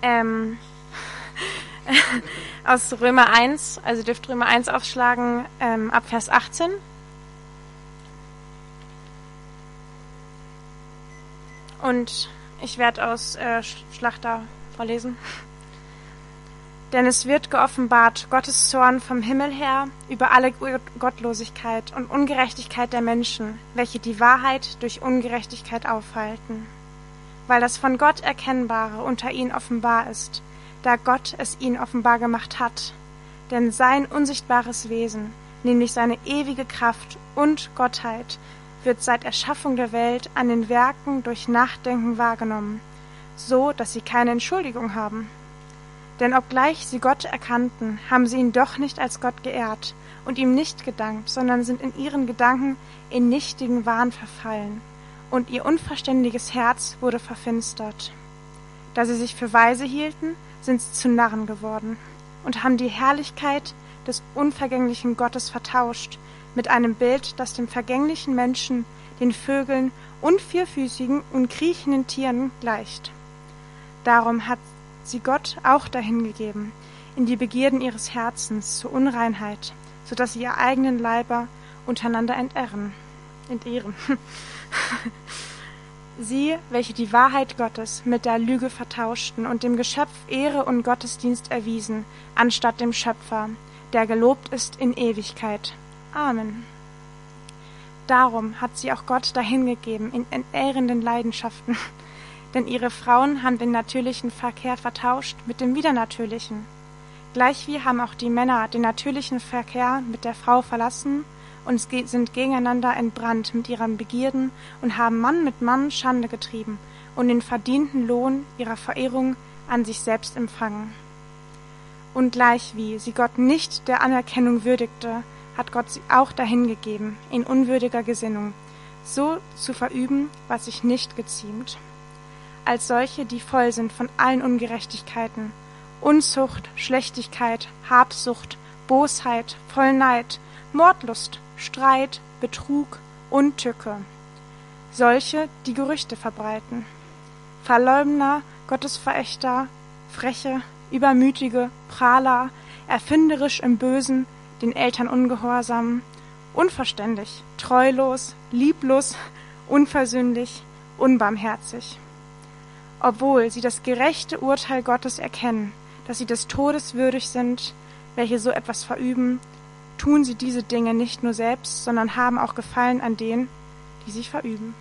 Aus Römer 1, also dürft Römer 1 aufschlagen, ab Vers 18. Und ich werde aus Schlachter vorlesen. Denn es wird geoffenbart Gottes Zorn vom Himmel her über alle Gottlosigkeit und Ungerechtigkeit der Menschen, welche die Wahrheit durch Ungerechtigkeit aufhalten. Weil das von Gott Erkennbare unter ihnen offenbar ist, da Gott es ihnen offenbar gemacht hat. Denn sein unsichtbares Wesen, nämlich seine ewige Kraft und Gottheit, wird seit Erschaffung der Welt an den Werken durch Nachdenken wahrgenommen, so dass sie keine Entschuldigung haben. Denn obgleich sie Gott erkannten, haben sie ihn doch nicht als Gott geehrt und ihm nicht gedankt, sondern sind in ihren Gedanken in nichtigen Wahn verfallen, und ihr unverständiges Herz wurde verfinstert. Da sie sich für weise hielten, sind sie zu Narren geworden und haben die Herrlichkeit des unvergänglichen Gottes vertauscht mit einem Bild, das dem vergänglichen Menschen, den Vögeln und vierfüßigen und kriechenden Tieren gleicht. Darum hat sie Gott auch dahingegeben, in die Begierden ihres Herzens zur Unreinheit, so dass sie ihr eigenen Leiber untereinander entehren. Sie, welche die Wahrheit Gottes mit der Lüge vertauschten und dem Geschöpf Ehre und Gottesdienst erwiesen, anstatt dem Schöpfer, der gelobt ist in Ewigkeit. Amen. Darum hat sie auch Gott dahingegeben in entehrenden Leidenschaften, denn ihre Frauen haben den natürlichen Verkehr vertauscht mit dem Widernatürlichen. Gleichwie haben auch die Männer den natürlichen Verkehr mit der Frau verlassen und sind gegeneinander entbrannt mit ihren Begierden und haben Mann mit Mann Schande getrieben und den verdienten Lohn ihrer Verehrung an sich selbst empfangen. Und gleichwie sie Gott nicht der Anerkennung würdigte, hat Gott sie auch dahingegeben, in unwürdiger Gesinnung, so zu verüben, was sich nicht geziemt. Als solche, die voll sind von allen Ungerechtigkeiten, Unzucht, Schlechtigkeit, Habsucht, Bosheit, voll Neid, Mordlust, Streit, Betrug und Tücke. Solche, die Gerüchte verbreiten. Verleumder, Gottesverächter, Freche, Übermütige, Prahler, erfinderisch im Bösen, den Eltern ungehorsam, unverständig, treulos, lieblos, unversöhnlich, unbarmherzig. Obwohl sie das gerechte Urteil Gottes erkennen, dass sie des Todes würdig sind, welche so etwas verüben, tun sie diese Dinge nicht nur selbst, sondern haben auch Gefallen an denen, die sie verüben.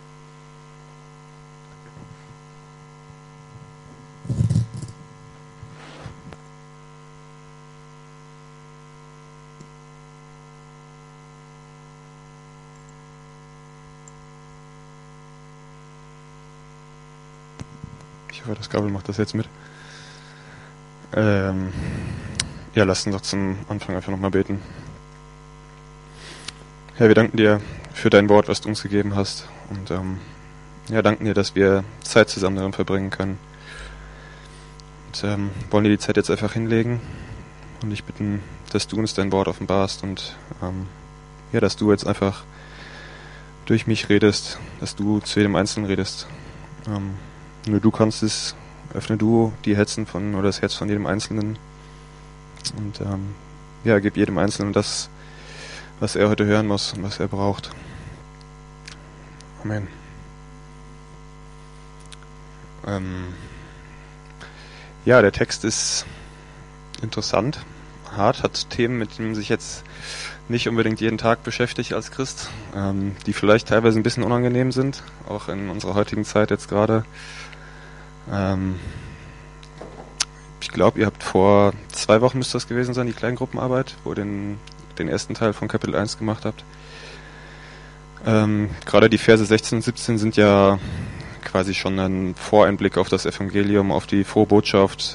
Ich hoffe, das Gabel macht das jetzt mit. Ja, lasst uns doch zum Anfang einfach nochmal beten. Herr, wir danken dir für dein Wort, was du uns gegeben hast. Und danken dir, dass wir Zeit zusammen darin verbringen können. Und wollen dir die Zeit jetzt einfach hinlegen und dich bitten, dass du uns dein Wort offenbarst und dass du jetzt einfach durch mich redest, dass du zu jedem Einzelnen redest. Nur du kannst es, öffne du die Herzen oder das Herz von jedem Einzelnen und gib jedem Einzelnen das, was er heute hören muss und was er braucht. Amen. Der Text ist interessant, hart, hat Themen, mit denen man sich jetzt nicht unbedingt jeden Tag beschäftigt als Christ, die vielleicht teilweise ein bisschen unangenehm sind, auch in unserer heutigen Zeit jetzt gerade. Ich glaube, ihr habt vor 2 Wochen, müsste das gewesen sein, die Kleingruppenarbeit, wo ihr den ersten Teil von Kapitel 1 gemacht habt. Gerade die Verse 16 und 17 sind ja quasi schon ein Voreinblick auf das Evangelium, auf die frohe Botschaft,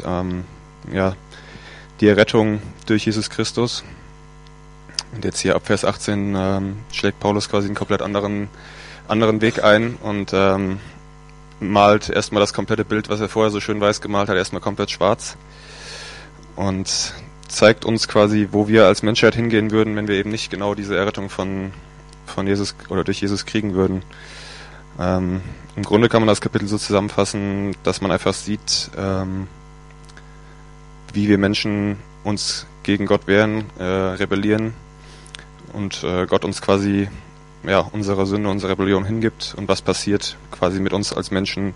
die Errettung durch Jesus Christus. Und jetzt hier ab Vers 18 schlägt Paulus quasi einen komplett anderen Weg ein und malt erstmal das komplette Bild, was er vorher so schön weiß gemalt hat, erstmal komplett schwarz und zeigt uns quasi, wo wir als Menschheit hingehen würden, wenn wir eben nicht genau diese Errettung von Jesus oder durch Jesus kriegen würden. Im Grunde kann man das Kapitel so zusammenfassen, dass man einfach sieht, wie wir Menschen uns gegen Gott wehren, rebellieren und Gott uns quasi unsere Sünde, unsere Rebellion hingibt und was passiert quasi mit uns als Menschen,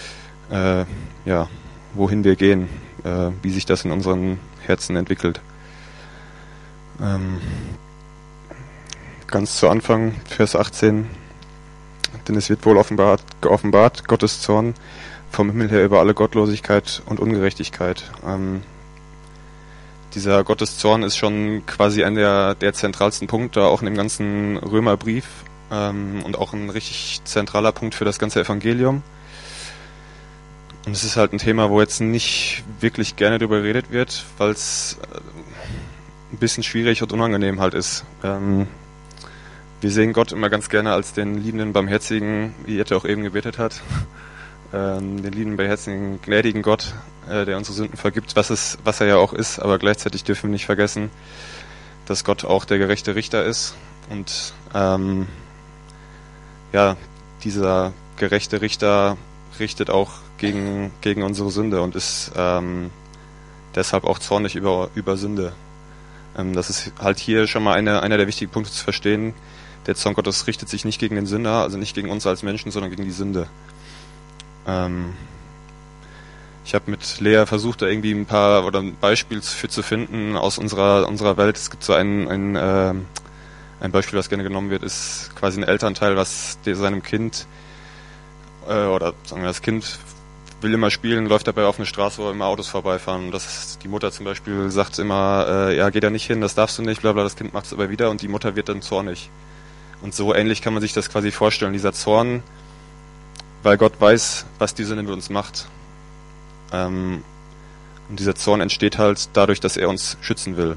wohin wir gehen, wie sich das in unseren Herzen entwickelt. Ganz zu Anfang, Vers 18, denn es wird wohl geoffenbart, Gottes Zorn vom Himmel her über alle Gottlosigkeit und Ungerechtigkeit. Dieser Gotteszorn ist schon quasi einer der zentralsten Punkte, auch in dem ganzen Römerbrief, und auch ein richtig zentraler Punkt für das ganze Evangelium. Und es ist halt ein Thema, wo jetzt nicht wirklich gerne drüber geredet wird, weil es ein bisschen schwierig und unangenehm halt ist. Wir sehen Gott immer ganz gerne als den liebenden, barmherzigen, wie Jette auch eben gebetet hat, den liebenden, barmherzigen, gnädigen Gott, der unsere Sünden vergibt, was er ja auch ist, aber gleichzeitig dürfen wir nicht vergessen, dass Gott auch der gerechte Richter ist und dieser gerechte Richter richtet auch gegen unsere Sünde und ist deshalb auch zornig über Sünde. Das ist halt hier schon mal einer der wichtigen Punkte zu verstehen. Der Zorn Gottes richtet sich nicht gegen den Sünder, also nicht gegen uns als Menschen, sondern gegen die Sünde. Ich habe mit Lea versucht, da irgendwie ein Beispiel für zu finden aus unserer Welt. Es gibt so ein Beispiel, was gerne genommen wird, ist quasi ein Elternteil, was seinem Kind oder sagen wir, das Kind will immer spielen, läuft dabei auf eine Straße, wo immer Autos vorbeifahren. Die Mutter zum Beispiel sagt immer, geh da nicht hin, das darfst du nicht, bla bla, das Kind macht es aber wieder und die Mutter wird dann zornig. Und so ähnlich kann man sich das quasi vorstellen, dieser Zorn, weil Gott weiß, was die Sünde mit uns macht. Und dieser Zorn entsteht halt dadurch, dass er uns schützen will.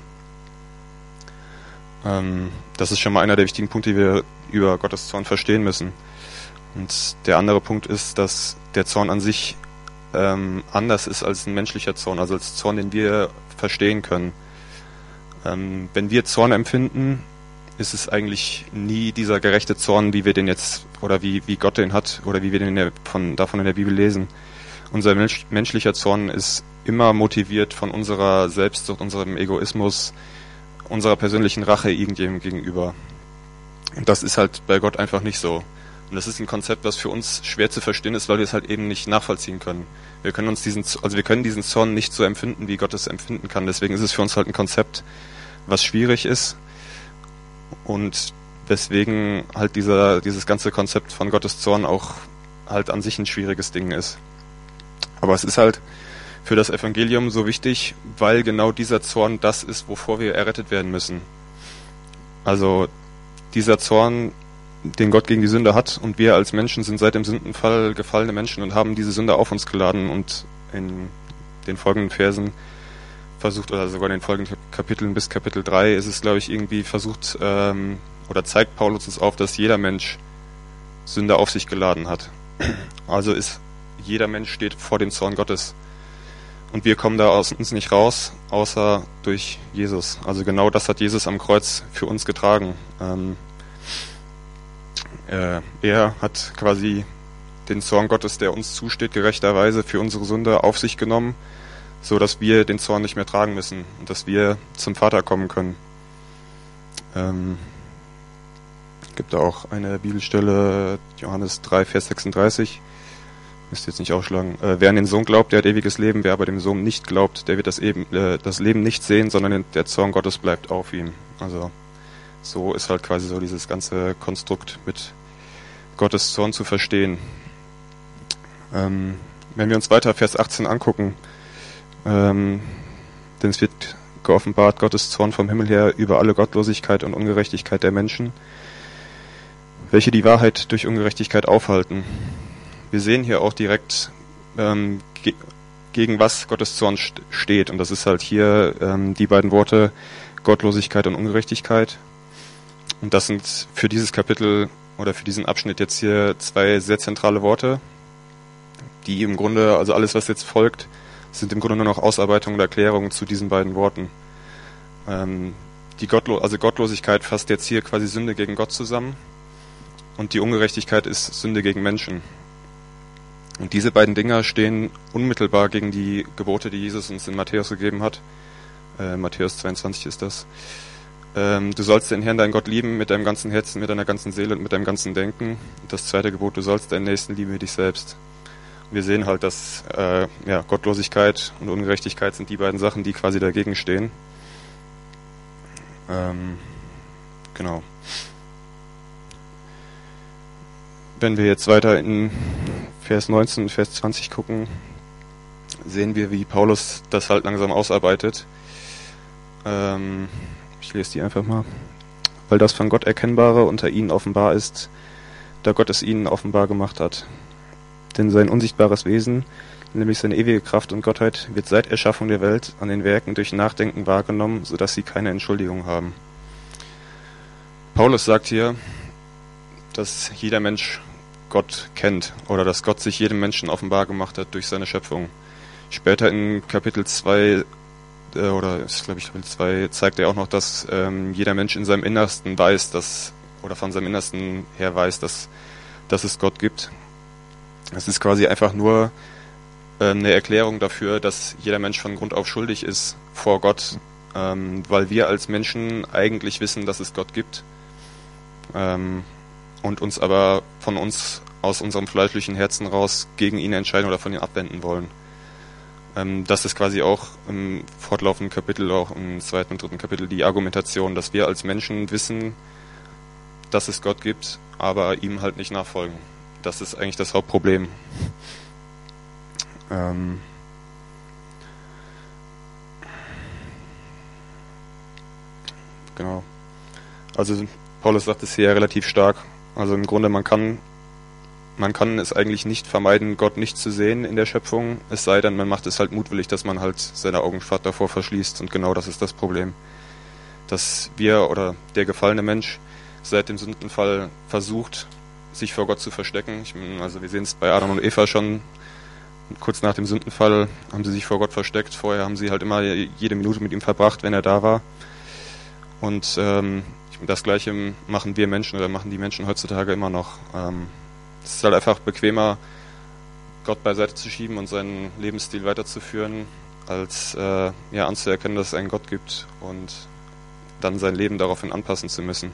Das ist schon mal einer der wichtigen Punkte, die wir über Gottes Zorn verstehen müssen. Und der andere Punkt ist, dass der Zorn an sich anders ist als ein menschlicher Zorn, also als Zorn, den wir verstehen können. Wenn wir Zorn empfinden, ist es eigentlich nie dieser gerechte Zorn, wie wir den jetzt, oder wie Gott den hat, oder wie wir den davon in der Bibel lesen. Unser menschlicher Zorn ist immer motiviert von unserer Selbstsucht, unserem Egoismus, unserer persönlichen Rache irgendjemandem gegenüber. Und das ist halt bei Gott einfach nicht so. Und das ist ein Konzept, was für uns schwer zu verstehen ist, weil wir es halt eben nicht nachvollziehen können. Wir können diesen Zorn nicht so empfinden, wie Gott es empfinden kann. Deswegen ist es für uns halt ein Konzept, was schwierig ist und weswegen halt dieses ganze Konzept von Gottes Zorn auch halt an sich ein schwieriges Ding ist. Aber es ist halt für das Evangelium so wichtig, weil genau dieser Zorn das ist, wovor wir errettet werden müssen. Also dieser Zorn, den Gott gegen die Sünde hat, und wir als Menschen sind seit dem Sündenfall gefallene Menschen und haben diese Sünde auf uns geladen, und in den folgenden Versen versucht, oder sogar in den folgenden Kapiteln bis Kapitel 3 ist es, glaube ich, irgendwie versucht, oder zeigt Paulus uns auf, dass jeder Mensch Sünde auf sich geladen hat. Also jeder Mensch steht vor dem Zorn Gottes. Und wir kommen da aus uns nicht raus, außer durch Jesus. Also genau das hat Jesus am Kreuz für uns getragen. Er hat quasi den Zorn Gottes, der uns zusteht, gerechterweise für unsere Sünde auf sich genommen, so dass wir den Zorn nicht mehr tragen müssen und dass wir zum Vater kommen können. Gibt da auch eine Bibelstelle, Johannes 3, Vers 36. Müsst ihr jetzt nicht aufschlagen. Wer an den Sohn glaubt, der hat ewiges Leben. Wer aber dem Sohn nicht glaubt, der wird das Leben nicht sehen, sondern der Zorn Gottes bleibt auf ihm. Also so ist halt quasi so dieses ganze Konstrukt mit Gottes Zorn zu verstehen. Wenn wir uns weiter Vers 18 angucken, denn es wird geoffenbart, Gottes Zorn vom Himmel her über alle Gottlosigkeit und Ungerechtigkeit der Menschen, welche die Wahrheit durch Ungerechtigkeit aufhalten. Wir sehen hier auch direkt, gegen was Gottes Zorn steht. Und das ist halt hier die beiden Worte Gottlosigkeit und Ungerechtigkeit. Und das sind für dieses Kapitel oder für diesen Abschnitt jetzt hier zwei sehr zentrale Worte, die im Grunde, also alles, was jetzt folgt, sind im Grunde nur noch Ausarbeitungen und Erklärungen zu diesen beiden Worten. Gottlosigkeit fasst jetzt hier quasi Sünde gegen Gott zusammen. und die Ungerechtigkeit ist Sünde gegen Menschen. Und diese beiden Dinger stehen unmittelbar gegen die Gebote, die Jesus uns in Matthäus gegeben hat. Matthäus 22 ist das. Du sollst den Herrn, deinen Gott, lieben mit deinem ganzen Herzen, mit deiner ganzen Seele und mit deinem ganzen Denken. Und das zweite Gebot, du sollst deinen Nächsten lieben wie dich selbst. Und wir sehen halt, dass Gottlosigkeit und Ungerechtigkeit sind die beiden Sachen, die quasi dagegen stehen. Genau. Wenn wir jetzt weiter in Vers 19 und Vers 20 gucken, sehen wir, wie Paulus das halt langsam ausarbeitet. Ich lese die einfach mal. Weil das von Gott Erkennbare unter ihnen offenbar ist, da Gott es ihnen offenbar gemacht hat. Denn sein unsichtbares Wesen, nämlich seine ewige Kraft und Gottheit, wird seit Erschaffung der Welt an den Werken durch Nachdenken wahrgenommen, sodass sie keine Entschuldigung haben. Paulus sagt hier, dass jeder Mensch Gott kennt oder dass Gott sich jedem Menschen offenbar gemacht hat durch seine Schöpfung. Später in Kapitel 2 Kapitel 2 zeigt er auch noch, dass jeder Mensch in seinem Innersten weiß, von seinem Innersten her weiß, dass es Gott gibt. Es ist quasi einfach nur eine Erklärung dafür, dass jeder Mensch von Grund auf schuldig ist vor Gott, weil wir als Menschen eigentlich wissen, dass es Gott gibt und uns aber von uns aus unserem fleischlichen Herzen raus gegen ihn entscheiden oder von ihm abwenden wollen. Das ist quasi auch im fortlaufenden Kapitel, auch im 2. und 3. Kapitel die Argumentation, dass wir als Menschen wissen, dass es Gott gibt, aber ihm halt nicht nachfolgen. Das ist eigentlich das Hauptproblem. Genau. Also Paulus sagt es hier relativ stark. Also im Grunde, man kann es eigentlich nicht vermeiden, Gott nicht zu sehen in der Schöpfung, es sei denn, man macht es halt mutwillig, dass man halt seine Augen davor verschließt. Und genau das ist das Problem. Dass wir oder der gefallene Mensch seit dem Sündenfall versucht, sich vor Gott zu verstecken. Also wir sehen es bei Adam und Eva schon, kurz nach dem Sündenfall haben sie sich vor Gott versteckt. Vorher haben sie halt immer jede Minute mit ihm verbracht, wenn er da war. Und das Gleiche machen wir Menschen oder machen die Menschen heutzutage immer noch. Es ist halt einfach bequemer, Gott beiseite zu schieben und seinen Lebensstil weiterzuführen, als anzuerkennen, dass es einen Gott gibt und dann sein Leben daraufhin anpassen zu müssen.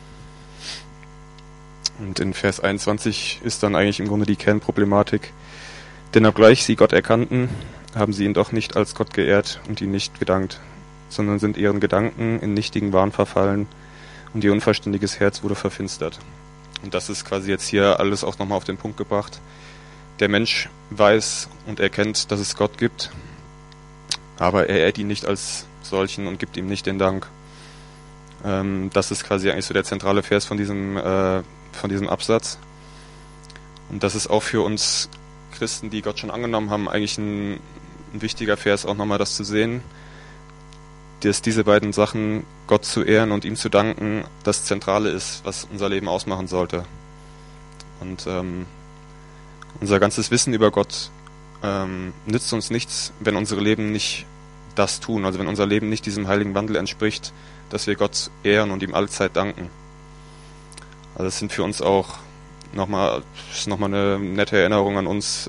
Und in Vers 21 ist dann eigentlich im Grunde die Kernproblematik. Denn obgleich sie Gott erkannten, haben sie ihn doch nicht als Gott geehrt und ihn nicht gedankt, sondern sind ihren Gedanken in nichtigen Wahn verfallen und ihr unverständiges Herz wurde verfinstert. Und das ist quasi jetzt hier alles auch nochmal auf den Punkt gebracht. Der Mensch weiß und erkennt, dass es Gott gibt, aber er ehrt ihn nicht als solchen und gibt ihm nicht den Dank. Das ist quasi eigentlich so der zentrale Vers von diesem Absatz. Und das ist auch für uns Christen, die Gott schon angenommen haben, eigentlich ein wichtiger Vers, auch nochmal das zu sehen, dass diese beiden Sachen, Gott zu ehren und ihm zu danken, das Zentrale ist, was unser Leben ausmachen sollte. Und unser ganzes Wissen über Gott nützt uns nichts, wenn unsere Leben nicht das tun, also wenn unser Leben nicht diesem heiligen Wandel entspricht, dass wir Gott ehren und ihm allezeit danken. Also das sind für uns auch nochmal eine nette Erinnerung an uns.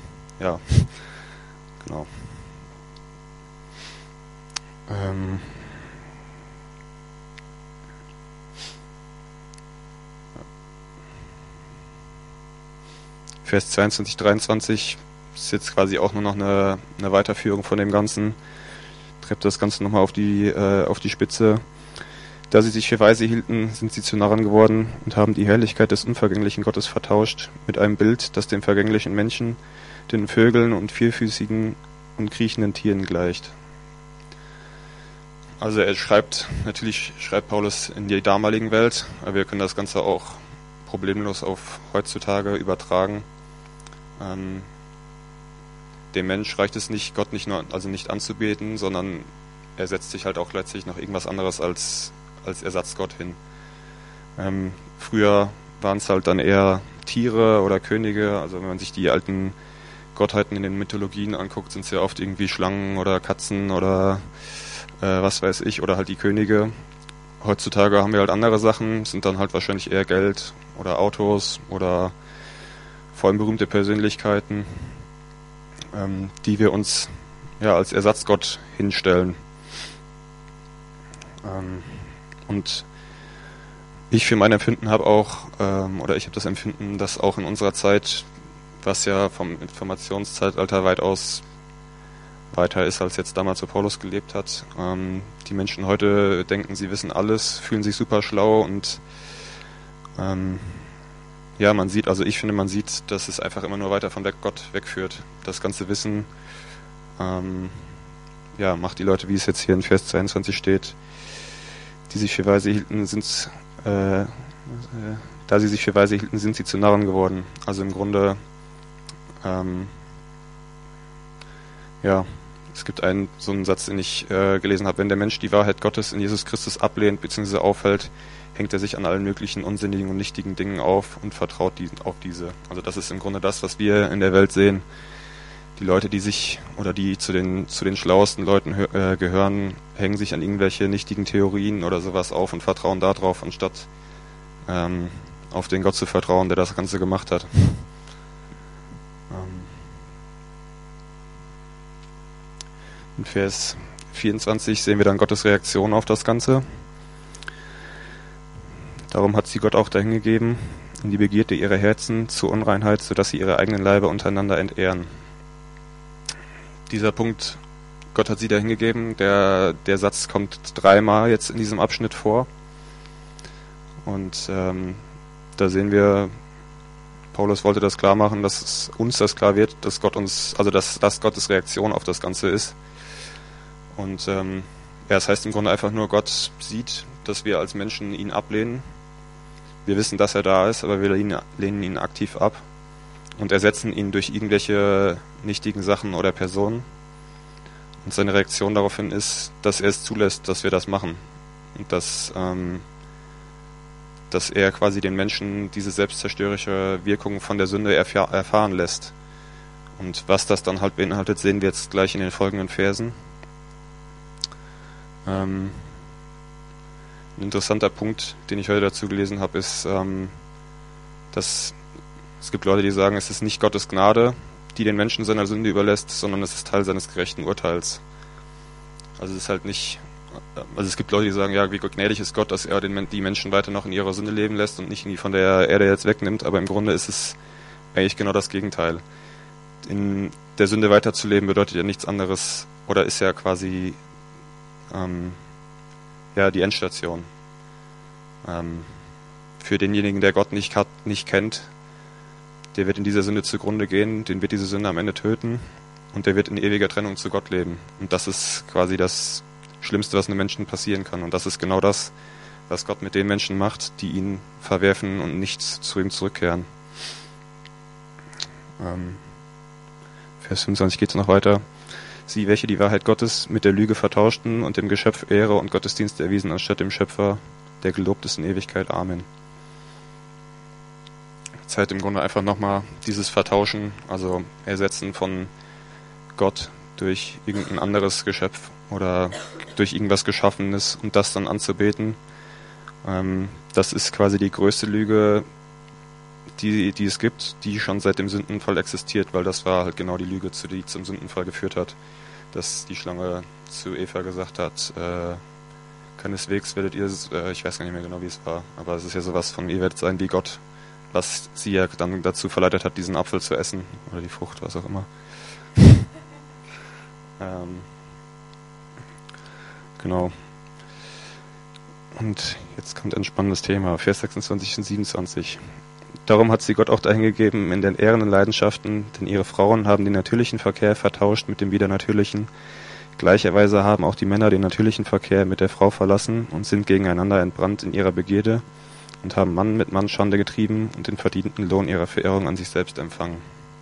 Genau. Vers 22, 23 ist jetzt quasi auch nur noch eine Weiterführung von dem Ganzen. Treibt das Ganze nochmal auf die Spitze. Da sie sich für weise hielten, sind sie zu Narren geworden und haben die Herrlichkeit des unvergänglichen Gottes vertauscht mit einem Bild, das dem vergänglichen Menschen, den Vögeln und vierfüßigen und kriechenden Tieren gleicht. Also natürlich schreibt Paulus in die damaligen Welt, aber wir können das Ganze auch problemlos auf heutzutage übertragen. Dem Mensch reicht es nicht, Gott nicht anzubeten, sondern er setzt sich halt auch letztlich noch irgendwas anderes als Ersatzgott hin. Früher waren es halt dann eher Tiere oder Könige, also wenn man sich die alten Gottheiten in den Mythologien anguckt, sind es ja oft irgendwie Schlangen oder Katzen oder was weiß ich, oder halt die Könige. Heutzutage haben wir halt andere Sachen, sind dann halt wahrscheinlich eher Geld oder Autos oder vor allem berühmte Persönlichkeiten, die wir uns als Ersatzgott hinstellen. Und ich für mein Empfinden habe auch, ich habe das Empfinden, dass auch in unserer Zeit, was ja vom Informationszeitalter weitaus weiter ist, als jetzt damals, wo Paulus gelebt hat, die Menschen heute denken, sie wissen alles, fühlen sich super schlau und man sieht, dass es einfach immer nur weiter von Gott wegführt. Das ganze Wissen macht die Leute, wie es jetzt hier in Vers 22 steht, die sich für weise hielten, da sie sich für weise hielten, sind sie zu Narren geworden. Also im Grunde, es gibt so einen Satz, den ich gelesen habe: Wenn der Mensch die Wahrheit Gottes in Jesus Christus ablehnt bzw. aufhält, hängt er sich an allen möglichen unsinnigen und nichtigen Dingen auf und vertraut auf diese. Also das ist im Grunde das, was wir in der Welt sehen. Die Leute, die zu den schlauesten Leuten gehören, hängen sich an irgendwelche nichtigen Theorien oder sowas auf und vertrauen darauf, anstatt auf den Gott zu vertrauen, der das Ganze gemacht hat. In Vers 24 sehen wir dann Gottes Reaktion auf das Ganze. Darum hat sie Gott auch dahingegeben, in die Begierde ihrer Herzen zur Unreinheit, sodass sie ihre eigenen Leiber untereinander entehren. Dieser Punkt, Gott hat sie dahingegeben, der Satz kommt 3-mal jetzt in diesem Abschnitt vor. Und da sehen wir, Paulus wollte das klar machen, dass uns das klar wird, dass dass Gottes Reaktion auf das Ganze ist. Und es heißt im Grunde einfach nur, Gott sieht, dass wir als Menschen ihn ablehnen. Wir wissen, dass er da ist, aber wir lehnen ihn aktiv ab und ersetzen ihn durch irgendwelche nichtigen Sachen oder Personen. Und seine Reaktion daraufhin ist, dass er es zulässt, dass wir das machen. Und dass er quasi den Menschen diese selbstzerstörerische Wirkung von der Sünde erfahren lässt. Und was das dann halt beinhaltet, sehen wir jetzt gleich in den folgenden Versen. Ein interessanter Punkt, den ich heute dazu gelesen habe, ist, dass es gibt Leute, die sagen, es ist nicht Gottes Gnade, die den Menschen seiner Sünde überlässt, sondern es ist Teil seines gerechten Urteils. Also es ist halt nicht, es gibt Leute, die sagen, ja, wie gnädig ist Gott, dass er die Menschen weiter noch in ihrer Sünde leben lässt und nicht irgendwie von der Erde jetzt wegnimmt, aber im Grunde ist es eigentlich genau das Gegenteil. In der Sünde weiterzuleben bedeutet ja nichts anderes, oder ist ja quasi die Endstation. Für denjenigen, der Gott nicht kennt, der wird in dieser Sünde zugrunde gehen, den wird diese Sünde am Ende töten und der wird in ewiger Trennung zu Gott leben. Und das ist quasi das Schlimmste, was einem Menschen passieren kann. Und das ist genau das, was Gott mit den Menschen macht, die ihn verwerfen und nicht zu ihm zurückkehren. Vers 25 geht es noch weiter. Sie, welche die Wahrheit Gottes mit der Lüge vertauschten und dem Geschöpf Ehre und Gottesdienst erwiesen, anstatt dem Schöpfer, der gelobt ist in Ewigkeit. Amen. Zeit im Grunde einfach nochmal dieses Vertauschen, also Ersetzen von Gott durch irgendein anderes Geschöpf oder durch irgendwas Geschaffenes und das dann anzubeten. Das ist quasi die größte Lüge, die es gibt, die schon seit dem Sündenfall existiert, weil das war halt genau die Lüge, die zum Sündenfall geführt hat, dass die Schlange zu Eva gesagt hat, keineswegs werdet ihr, ich weiß gar nicht mehr genau, wie es war, aber es ist ja sowas von, ihr werdet sein wie Gott, was sie ja dann dazu verleitet hat, diesen Apfel zu essen, oder die Frucht, was auch immer. Genau. Und jetzt kommt ein spannendes Thema, Vers 26 und 27. Darum hat sie Gott auch dahingegeben in den ehrenden Leidenschaften, denn ihre Frauen haben den natürlichen Verkehr vertauscht mit dem widernatürlichen. Gleicherweise haben auch die Männer den natürlichen Verkehr mit der Frau verlassen und sind gegeneinander entbrannt in ihrer Begierde und haben Mann mit Mann Schande getrieben und den verdienten Lohn ihrer Verehrung an sich selbst empfangen.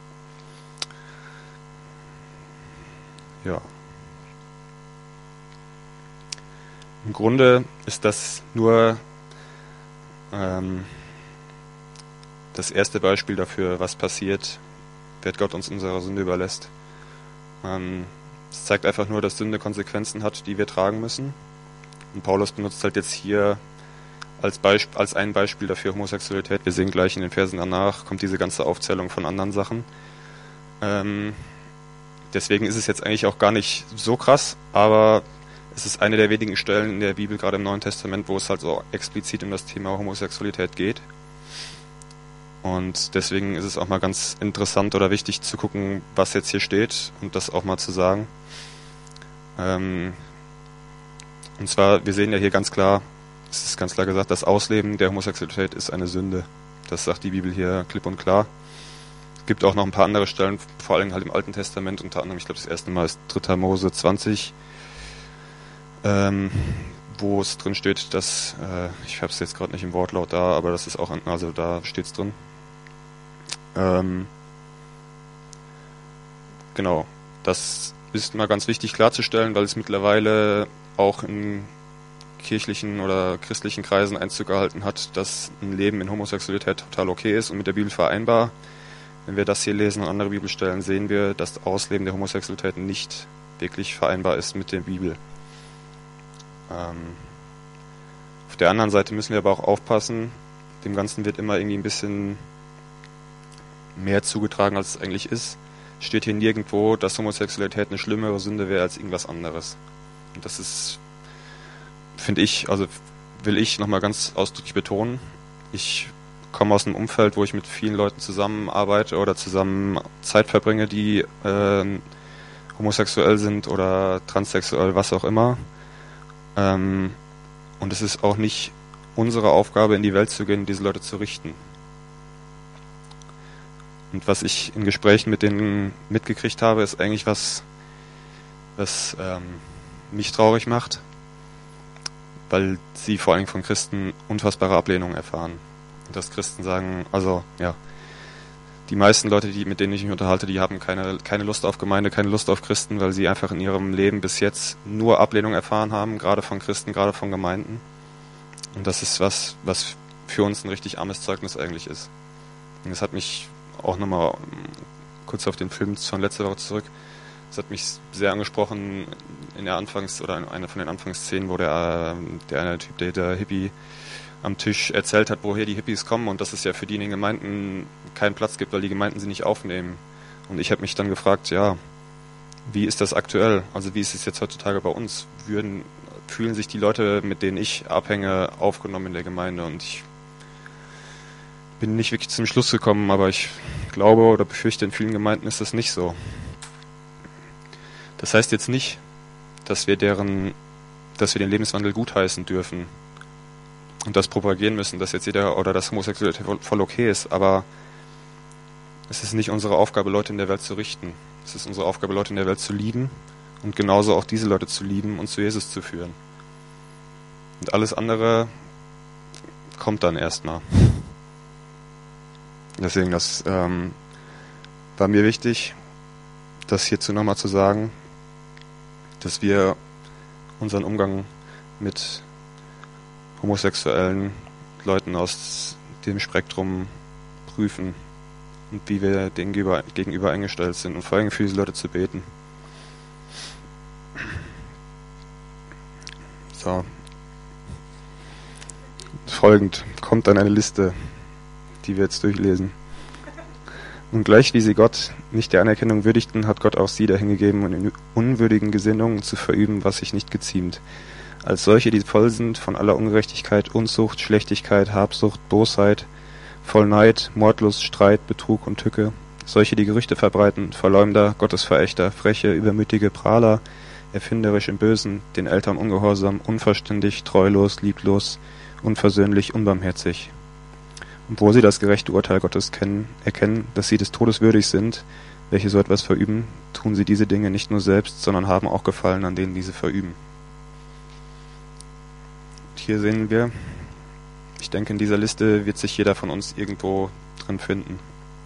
Ja. Im Grunde ist das nur das erste Beispiel dafür, was passiert, wenn Gott uns unserer Sünde überlässt. Es zeigt einfach nur, dass Sünde Konsequenzen hat, die wir tragen müssen. Und Paulus benutzt halt jetzt hier als ein Beispiel dafür Homosexualität. Wir sehen gleich in den Versen danach, kommt diese ganze Aufzählung von anderen Sachen. Deswegen ist es jetzt eigentlich auch gar nicht so krass, aber es ist eine der wenigen Stellen in der Bibel, gerade im Neuen Testament, wo es halt so explizit um das Thema Homosexualität geht. Und deswegen ist es auch mal ganz interessant oder wichtig zu gucken, was jetzt hier steht und das auch mal zu sagen. Und zwar, wir sehen ja hier ganz klar, es ist ganz klar gesagt, das Ausleben der Homosexualität ist eine Sünde. Das sagt die Bibel hier klipp und klar. Es gibt auch noch ein paar andere Stellen, vor allem halt im Alten Testament, unter anderem, ich glaube, das erste Mal ist 3. Mose 20, wo es drin steht, dass, ich habe es jetzt gerade nicht im Wortlaut da, aber das ist auch, also da steht es drin. Genau, das ist mal ganz wichtig klarzustellen, weil es mittlerweile auch in kirchlichen oder christlichen Kreisen Einzug gehalten hat, dass ein Leben in Homosexualität total okay ist und mit der Bibel vereinbar. Wenn wir das hier lesen und andere Bibelstellen, sehen wir, dass das Ausleben der Homosexualität nicht wirklich vereinbar ist mit der Bibel. Auf der anderen Seite müssen wir aber auch aufpassen, dem Ganzen wird immer irgendwie ein bisschen mehr zugetragen, als es eigentlich ist. Steht hier nirgendwo, dass Homosexualität eine schlimmere Sünde wäre als irgendwas anderes. Und das ist, finde ich, also will ich nochmal ganz ausdrücklich betonen. Ich komme aus einem Umfeld, wo ich mit vielen Leuten zusammenarbeite oder zusammen Zeit verbringe, die homosexuell sind oder transsexuell, was auch immer. Und es ist auch nicht unsere Aufgabe, in die Welt zu gehen und diese Leute zu richten. Und was ich in Gesprächen mit denen mitgekriegt habe, ist eigentlich was mich traurig macht, weil sie vor allem von Christen unfassbare Ablehnung erfahren. Und dass Christen sagen, also ja, die meisten Leute, mit denen ich mich unterhalte, die haben keine Lust auf Gemeinde, keine Lust auf Christen, weil sie einfach in ihrem Leben bis jetzt nur Ablehnung erfahren haben, gerade von Christen, gerade von Gemeinden. Und das ist was für uns ein richtig armes Zeugnis eigentlich ist. Und das hat mich auch nochmal kurz auf den Film von letzter Woche zurück. Das hat mich sehr angesprochen in der einer von den Anfangsszenen, wo der eine Typ, der Hippie am Tisch erzählt hat, woher die Hippies kommen und dass es ja für die in den Gemeinden keinen Platz gibt, weil die Gemeinden sie nicht aufnehmen. Und ich habe mich dann gefragt, ja, wie ist das aktuell? Also wie ist es jetzt heutzutage bei uns? Fühlen sich die Leute, mit denen ich abhänge, aufgenommen in der Gemeinde? Und ich bin nicht wirklich zum Schluss gekommen, aber ich glaube oder befürchte, in vielen Gemeinden ist das nicht so. Das heißt jetzt nicht, dass wir den Lebenswandel gutheißen dürfen und das propagieren müssen, dass jetzt jeder oder das Homosexualität voll okay ist, aber es ist nicht unsere Aufgabe, Leute in der Welt zu richten. Es ist unsere Aufgabe, Leute in der Welt zu lieben und genauso auch diese Leute zu lieben und zu Jesus zu führen. Und alles andere kommt dann erstmal. Deswegen, das war mir wichtig, das hierzu nochmal zu sagen, dass wir unseren Umgang mit homosexuellen Leuten aus dem Spektrum prüfen und wie wir denen gegenüber eingestellt sind und vor allem für diese Leute zu beten. So. Folgend kommt dann eine Liste, die wir jetzt durchlesen. Und gleich wie sie Gott nicht der Anerkennung würdigten, hat Gott auch sie dahingegeben, um in unwürdigen Gesinnungen zu verüben, was sich nicht geziemt. Als solche, die voll sind von aller Ungerechtigkeit, Unzucht, Schlechtigkeit, Habsucht, Bosheit, voll Neid, Mordlust, Streit, Betrug und Tücke. Solche, die Gerüchte verbreiten, Verleumder, Gottesverächter, freche, übermütige Prahler, erfinderisch im Bösen, den Eltern ungehorsam, unverständig, treulos, lieblos, unversöhnlich, unbarmherzig. Und wo sie das gerechte Urteil Gottes erkennen, dass sie des Todes würdig sind, welche so etwas verüben, tun sie diese Dinge nicht nur selbst, sondern haben auch Gefallen an denen diese verüben. Und hier sehen wir, ich denke, in dieser Liste wird sich jeder von uns irgendwo drin finden.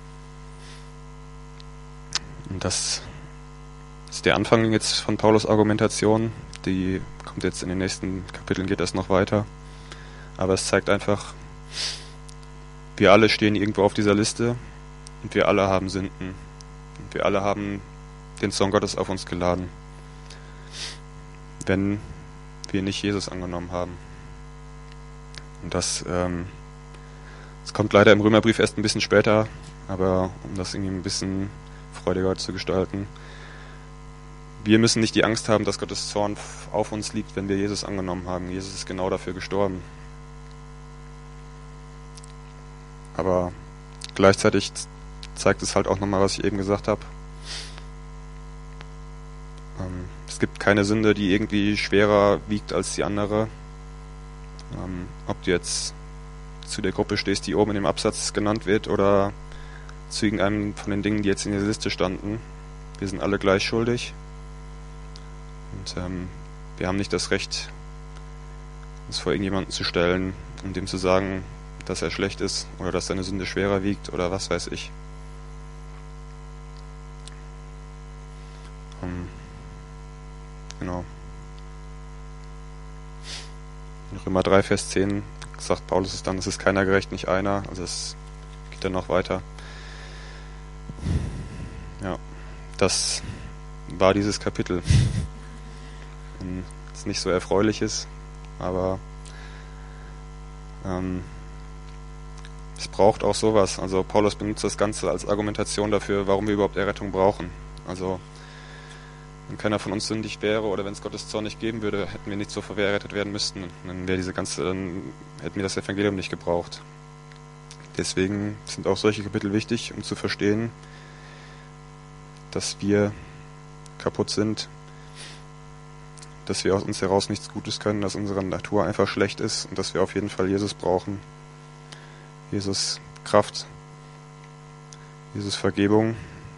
Und das ist der Anfang jetzt von Paulus' Argumentation. Die kommt jetzt in den nächsten Kapiteln, geht das noch weiter. Aber es zeigt einfach, wir alle stehen irgendwo auf dieser Liste und wir alle haben Sünden. Und wir alle haben den Zorn Gottes auf uns geladen, wenn wir nicht Jesus angenommen haben. Und das kommt leider im Römerbrief erst ein bisschen später, aber um das irgendwie ein bisschen freudiger zu gestalten. Wir müssen nicht die Angst haben, dass Gottes Zorn auf uns liegt, wenn wir Jesus angenommen haben. Jesus ist genau dafür gestorben. Aber gleichzeitig zeigt es halt auch nochmal, was ich eben gesagt habe. Es gibt keine Sünde, die irgendwie schwerer wiegt als die andere. Ob du jetzt zu der Gruppe stehst, die oben in dem Absatz genannt wird, oder zu irgendeinem von den Dingen, die jetzt in der Liste standen. Wir sind alle gleich schuldig. Und wir haben nicht das Recht, uns vor irgendjemanden zu stellen und dem zu sagen, dass er schlecht ist oder dass seine Sünde schwerer wiegt oder was weiß ich. Genau. In Römer 3, Vers 10 sagt Paulus es dann, es ist keiner gerecht, nicht einer. Also es geht dann noch weiter. Ja, das war dieses Kapitel. Das nicht so erfreulich ist, aber es braucht auch sowas. Also Paulus benutzt das Ganze als Argumentation dafür, warum wir überhaupt Errettung brauchen. Also wenn keiner von uns sündig wäre oder wenn es Gottes Zorn nicht geben würde, hätten wir nicht so errettet werden müssten. Dann hätten wir das Evangelium nicht gebraucht. Deswegen sind auch solche Kapitel wichtig, um zu verstehen, dass wir kaputt sind, dass wir aus uns heraus nichts Gutes können, dass unsere Natur einfach schlecht ist und dass wir auf jeden Fall Jesus brauchen. Jesus Kraft, Jesus Vergebung.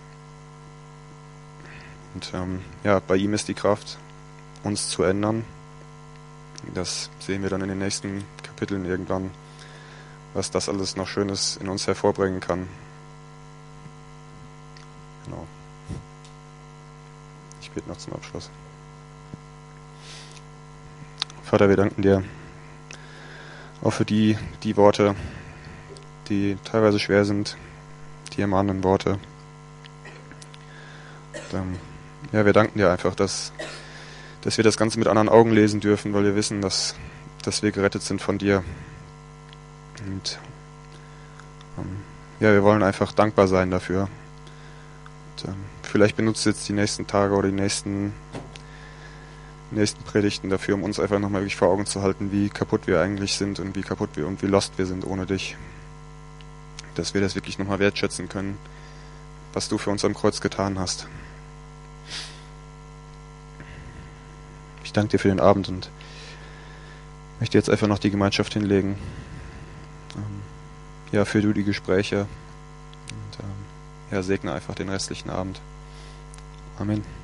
Und bei ihm ist die Kraft, uns zu ändern. Das sehen wir dann in den nächsten Kapiteln irgendwann, was das alles noch Schönes in uns hervorbringen kann. Genau. Ich bete noch zum Abschluss. Vater, wir danken dir auch für die Worte, die teilweise schwer sind, die ermahnenden Worte. Und, wir danken dir einfach, dass wir das Ganze mit anderen Augen lesen dürfen, weil wir wissen, dass wir gerettet sind von dir. Und wir wollen einfach dankbar sein dafür. Und, vielleicht benutzt du jetzt die nächsten Tage oder die nächsten Predigten dafür, um uns einfach nochmal wirklich vor Augen zu halten, wie kaputt wir eigentlich sind und wie lost wir sind ohne dich. Dass wir das wirklich nochmal wertschätzen können, was du für uns am Kreuz getan hast. Ich danke dir für den Abend und möchte jetzt einfach noch die Gemeinschaft hinlegen. Führ du die Gespräche und segne einfach den restlichen Abend. Amen.